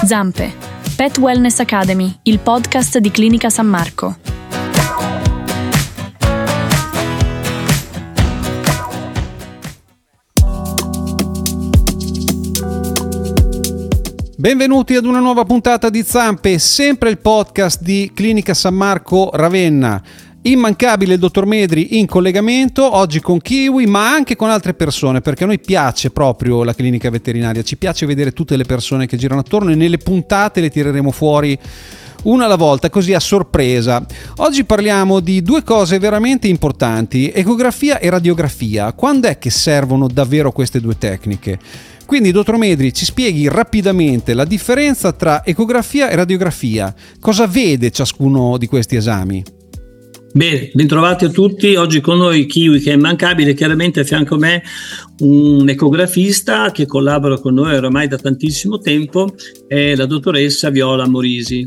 Zampe, Pet Wellness Academy, il podcast di Clinica San Marco. Benvenuti ad una nuova puntata di Zampe, sempre il podcast di Clinica San Marco Ravenna. Immancabile il dottor Medri in collegamento, oggi con Kiwi, ma anche con altre persone, perché a noi piace proprio la clinica veterinaria, ci piace vedere tutte le persone che girano attorno e nelle puntate le tireremo fuori una alla volta, così a sorpresa. Oggi parliamo di due cose veramente importanti, ecografia e radiografia. Quando è che servono davvero queste due tecniche? Quindi, dottor Medri, ci spieghi rapidamente la differenza tra ecografia e radiografia. Cosa vede ciascuno di questi esami? Bene, bentrovati a tutti. Oggi con noi Kiwi, che è immancabile, chiaramente a fianco a me un ecografista che collabora con noi oramai da tantissimo tempo, è la dottoressa Viola Morisi.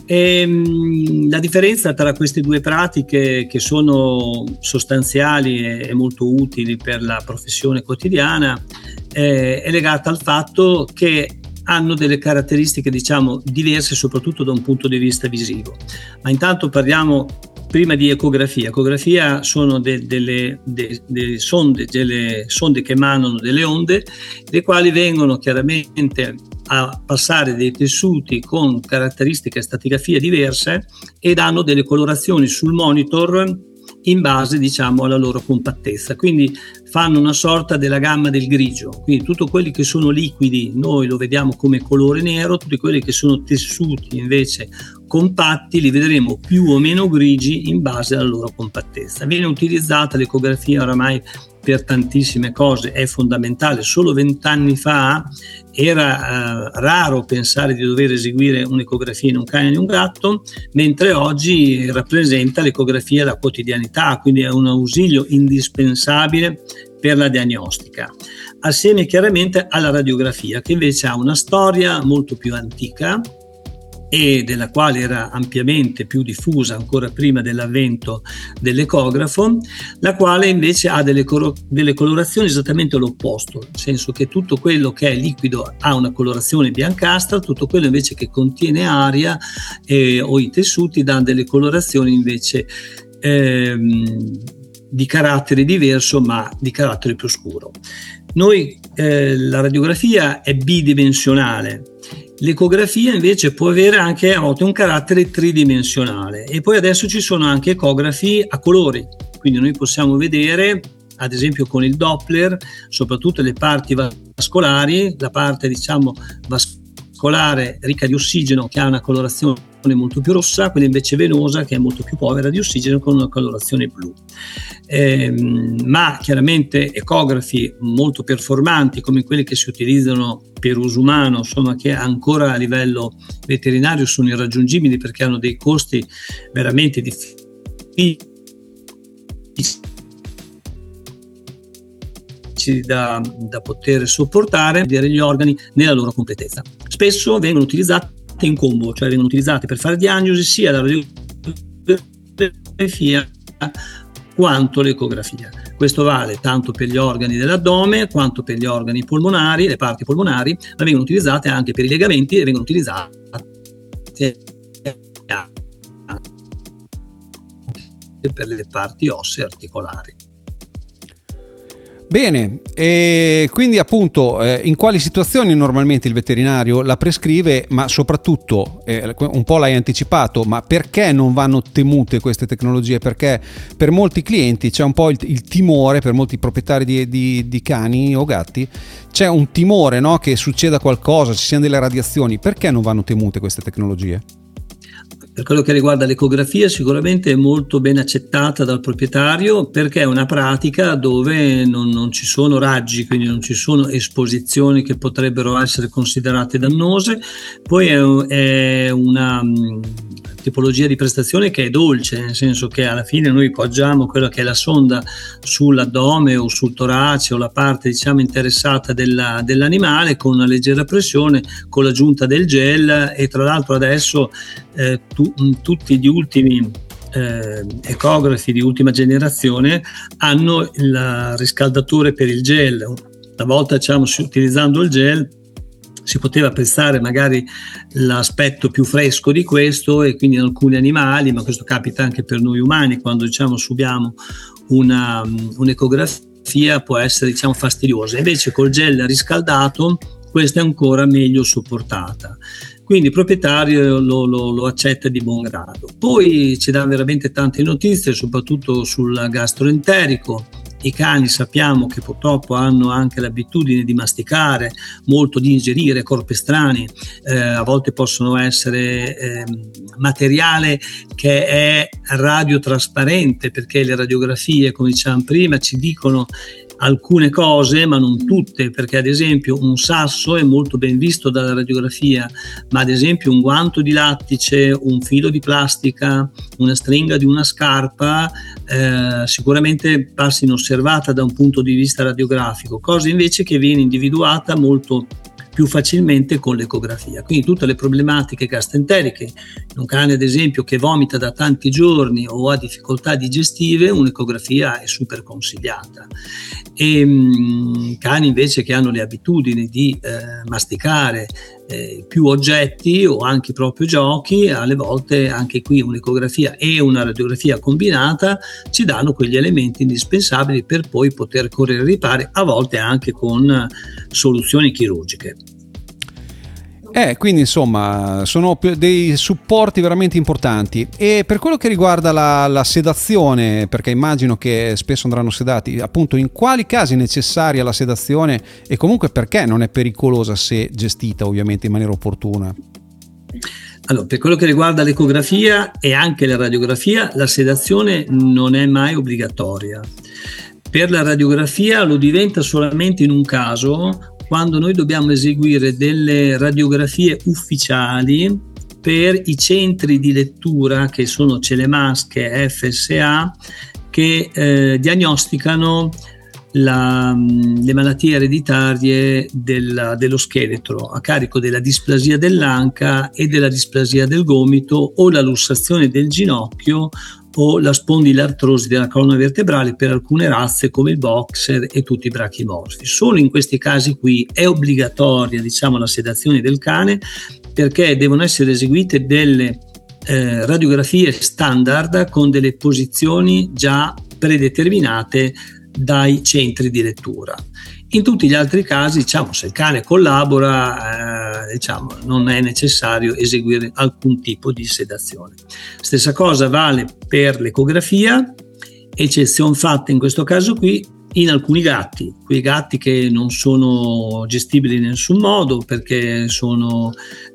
La differenza tra queste due pratiche, che sono sostanziali e molto utili per la professione quotidiana, è legata al fatto che hanno delle caratteristiche, diciamo, diverse, soprattutto da un punto di vista visivo. Ma intanto parliamo prima di ecografia. Ecografia sono delle sonde che emanano delle onde, le quali vengono chiaramente a passare dei tessuti con caratteristiche stratigrafie diverse ed hanno delle colorazioni sul monitor in base, diciamo, alla loro compattezza. Quindi fanno una sorta della gamma del grigio. Quindi tutto quelli che sono liquidi noi lo vediamo come colore nero, tutti quelli che sono tessuti invece compatti li vedremo più o meno grigi in base alla loro compattezza. Viene utilizzata l'ecografia oramai per tantissime cose, è fondamentale. Solo 20 anni fa era raro pensare di dover eseguire un'ecografia in un cane e in un gatto, mentre oggi rappresenta l'ecografia la quotidianità, quindi è un ausilio indispensabile per la diagnostica, assieme chiaramente alla radiografia, che invece ha una storia molto più antica e della quale era ampiamente più diffusa ancora prima dell'avvento dell'ecografo, la quale invece ha delle colorazioni esattamente all'opposto, nel senso che tutto quello che è liquido ha una colorazione biancastra, tutto quello invece che contiene aria o i tessuti dà delle colorazioni invece di carattere diverso, ma di carattere più scuro. La radiografia è bidimensionale. L'ecografia invece può avere anche a volte un carattere tridimensionale, e poi adesso ci sono anche ecografi a colori, quindi noi possiamo vedere ad esempio con il Doppler soprattutto le parti vascolari, la parte, diciamo, vascolare ricca di ossigeno che ha una colorazione molto più rossa, quella invece venosa che è molto più povera di ossigeno con una colorazione blu. Ma chiaramente ecografi molto performanti come quelli che si utilizzano per uso umano, insomma, che ancora a livello veterinario sono irraggiungibili perché hanno dei costi veramente difficili da poter sopportare, vedere gli organi nella loro completezza. Spesso vengono utilizzati in combo, cioè vengono utilizzati per fare diagnosi sia la radiografia quanto l'ecografia. Questo vale tanto per gli organi dell'addome quanto per gli organi polmonari, le parti polmonari, ma vengono utilizzate anche per i legamenti e vengono utilizzate per le parti ossee articolari. Bene, e quindi appunto in quali situazioni normalmente il veterinario la prescrive, ma soprattutto, un po' l'hai anticipato, ma perché non vanno temute queste tecnologie? Perché per molti clienti c'è un po' il timore, per molti proprietari di cani o gatti, c'è un timore, no, che succeda qualcosa, ci siano delle radiazioni. Perché non vanno temute queste tecnologie? Per quello che riguarda l'ecografia, sicuramente è molto ben accettata dal proprietario perché è una pratica dove non ci sono raggi, quindi non ci sono esposizioni che potrebbero essere considerate dannose. Poi è una tipologia di prestazione che è dolce, nel senso che alla fine noi poggiamo quella che è la sonda sull'addome o sul torace o la parte, diciamo, interessata dell'animale con una leggera pressione, con l'aggiunta del gel, e tra l'altro adesso tutti gli ultimi ecografi di ultima generazione hanno il riscaldatore per il gel. Una volta, diciamo, utilizzando il gel si poteva apprezzare magari l'aspetto più fresco di questo, e quindi in alcuni animali, ma questo capita anche per noi umani, quando subiamo un'ecografia può essere fastidiosa, invece col gel riscaldato questa è ancora meglio sopportata, quindi il proprietario lo accetta di buon grado. Poi ci dà veramente tante notizie, soprattutto sul gastroenterico. I cani sappiamo che purtroppo hanno anche l'abitudine di masticare, molto di ingerire corpi strani, a volte possono essere materiale che è radiotrasparente, perché le radiografie, come dicevamo prima, ci dicono alcune cose ma non tutte, perché ad esempio un sasso è molto ben visto dalla radiografia, ma ad esempio un guanto di lattice, un filo di plastica, una stringa di una scarpa sicuramente passa inosservata da un punto di vista radiografico, cosa invece che viene individuata molto più facilmente con l'ecografia. Quindi tutte le problematiche gastroenteriche in un cane ad esempio che vomita da tanti giorni o ha difficoltà digestive, un'ecografia è super consigliata. E cani invece che hanno le abitudini di masticare più oggetti o anche proprio giochi, alle volte anche qui un'ecografia e una radiografia combinata ci danno quegli elementi indispensabili per poi poter correre ai ripari, a volte anche con soluzioni chirurgiche. Quindi insomma sono dei supporti veramente importanti. E per quello che riguarda la sedazione, perché immagino che spesso andranno sedati, appunto in quali casi è necessaria la sedazione e comunque perché non è pericolosa se gestita ovviamente in maniera opportuna? Allora, per quello che riguarda l'ecografia e anche la radiografia, la sedazione non è mai obbligatoria. Per la radiografia lo diventa solamente in un caso, quando noi dobbiamo eseguire delle radiografie ufficiali per i centri di lettura che sono CELEMASC e FSA, che diagnosticano le malattie ereditarie dello scheletro a carico della displasia dell'anca e della displasia del gomito, o la lussazione del ginocchio o la spondilartrosi della colonna vertebrale per alcune razze come il boxer e tutti i brachimorfi. Solo in questi casi qui è obbligatoria la sedazione del cane, perché devono essere eseguite delle radiografie standard con delle posizioni già predeterminate dai centri di lettura. In tutti gli altri casi, se il cane collabora, non è necessario eseguire alcun tipo di sedazione. Stessa cosa vale per l'ecografia, eccezione fatta in questo caso qui in alcuni gatti, quei gatti che non sono gestibili in nessun modo perché sono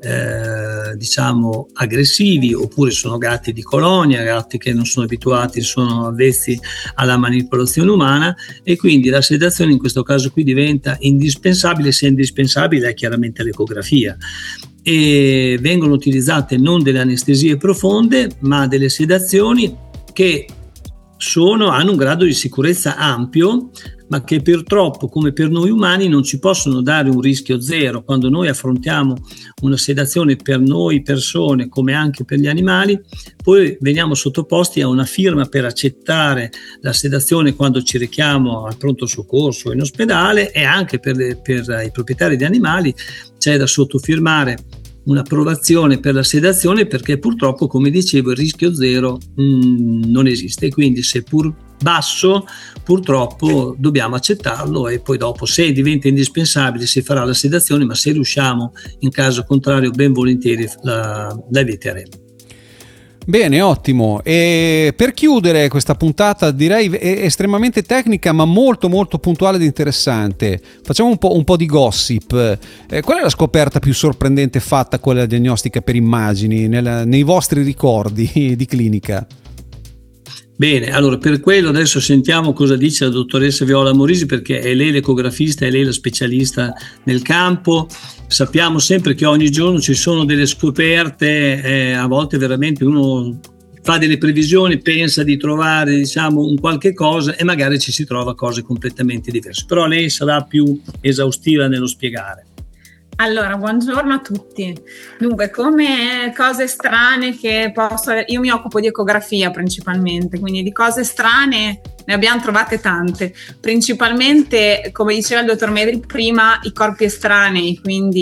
aggressivi, oppure sono gatti di colonia, gatti che non sono abituati, sono avvezzi alla manipolazione umana, e quindi la sedazione in questo caso qui diventa indispensabile. Se è indispensabile è chiaramente l'ecografia, e vengono utilizzate non delle anestesie profonde ma delle sedazioni che hanno un grado di sicurezza ampio, ma che purtroppo, come per noi umani, non ci possono dare un rischio zero. Quando noi affrontiamo una sedazione per noi persone, come anche per gli animali, poi veniamo sottoposti a una firma per accettare la sedazione quando ci rechiamo al pronto soccorso o in ospedale, e anche per i proprietari di animali c'è da sottofirmare un'approvazione per la sedazione, perché purtroppo, come dicevo, il rischio zero non esiste, quindi seppur basso purtroppo dobbiamo accettarlo, e poi dopo, se diventa indispensabile, si farà la sedazione, ma se riusciamo in caso contrario ben volentieri la eviteremo. Bene, ottimo. E per chiudere questa puntata, direi estremamente tecnica ma molto molto puntuale ed interessante, facciamo un po' di gossip. Qual è la scoperta più sorprendente fatta con la diagnostica per immagini nei vostri ricordi di clinica? Bene, allora per quello adesso sentiamo cosa dice la dottoressa Viola Morisi, perché è lei l'ecografista, è lei la specialista nel campo. Sappiamo sempre che ogni giorno ci sono delle scoperte, a volte veramente uno fa delle previsioni, pensa di trovare un qualche cosa e magari ci si trova cose completamente diverse, però lei sarà più esaustiva nello spiegare. Allora, buongiorno a tutti. Dunque, come cose strane io mi occupo di ecografia principalmente, quindi di cose strane ne abbiamo trovate tante, principalmente, come diceva il dottor Medri prima, i corpi estranei, quindi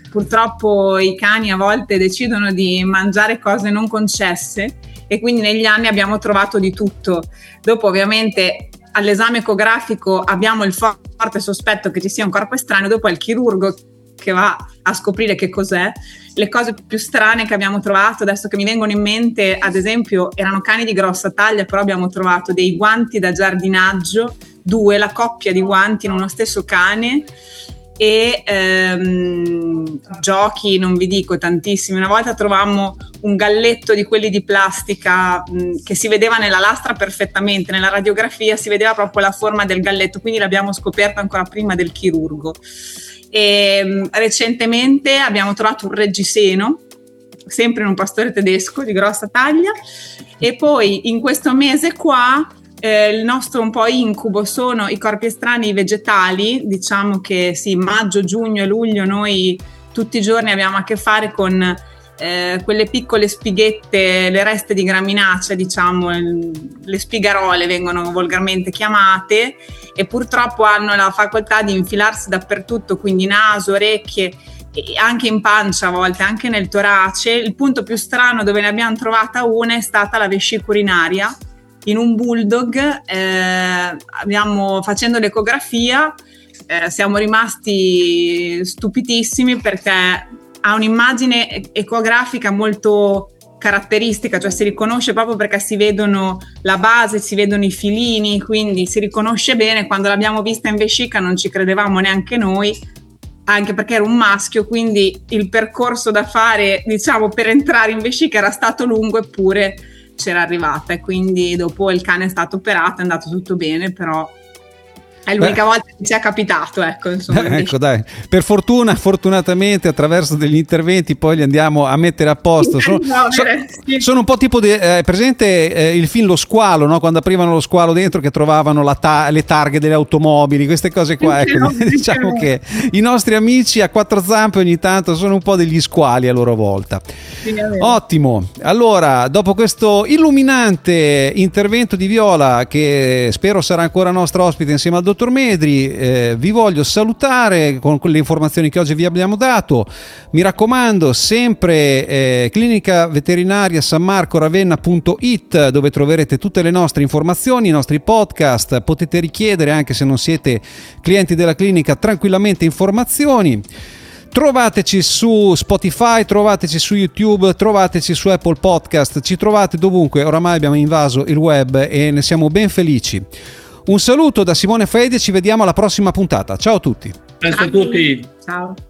purtroppo i cani a volte decidono di mangiare cose non concesse e quindi negli anni abbiamo trovato di tutto. Dopo ovviamente all'esame ecografico abbiamo il forte sospetto che ci sia un corpo estraneo, dopo è il chirurgo che va a scoprire che cos'è. Le cose più strane che abbiamo trovato, adesso che mi vengono in mente, ad esempio erano cani di grossa taglia, però abbiamo trovato dei guanti da giardinaggio, la coppia di guanti in uno stesso cane, e giochi, non vi dico, tantissimi. Una volta trovammo un galletto di quelli di plastica che si vedeva nella lastra perfettamente, nella radiografia si vedeva proprio la forma del galletto, quindi l'abbiamo scoperto ancora prima del chirurgo. E recentemente abbiamo trovato un reggiseno, sempre in un pastore tedesco di grossa taglia, e poi in questo mese qua il nostro un po' incubo sono i corpi estranei vegetali. Diciamo che sì, maggio, giugno e luglio noi tutti i giorni abbiamo a che fare con quelle piccole spighette, le reste di graminacea, diciamo le spigarole vengono volgarmente chiamate, e purtroppo hanno la facoltà di infilarsi dappertutto, quindi naso, orecchie e anche in pancia, a volte anche nel torace. Il punto più strano dove ne abbiamo trovata una è stata la vescica urinaria in un bulldog. Facendo l'ecografia siamo rimasti stupitissimi perché ha un'immagine ecografica molto caratteristica, cioè si riconosce proprio perché si vedono la base, si vedono i filini, quindi si riconosce bene. Quando l'abbiamo vista in vescica non ci credevamo neanche noi, anche perché era un maschio, quindi il percorso da fare, diciamo, per entrare in vescica era stato lungo, eppure c'era arrivata, e quindi dopo il cane è stato operato, è andato tutto bene, però è l'unica volta che ci è capitato, ecco, insomma. Ecco, dai, per fortunatamente attraverso degli interventi poi li andiamo a mettere a posto. Sono un po' tipo presente il film Lo Squalo, no? Quando aprivano lo squalo dentro, che trovavano le targhe delle automobili, queste cose qua, ecco. Diciamo che i nostri amici a quattro zampe ogni tanto sono un po' degli squali a loro volta. Ottimo. Allora, dopo questo illuminante intervento di Viola, che spero sarà ancora nostra ospite insieme al dottor Medri, vi voglio salutare con quelle informazioni che oggi vi abbiamo dato. Mi raccomando, sempre Clinica Veterinaria San Marco Ravenna.it, dove troverete tutte le nostre informazioni, i nostri podcast. Potete richiedere, anche se non siete clienti della clinica, tranquillamente informazioni. Trovateci su Spotify, trovateci su YouTube, trovateci su Apple Podcast, ci trovate dovunque. Oramai abbiamo invaso il web e ne siamo ben felici. Un saluto da Simone Fedi e ci vediamo alla prossima puntata. Ciao a tutti. Grazie a tutti. Ciao.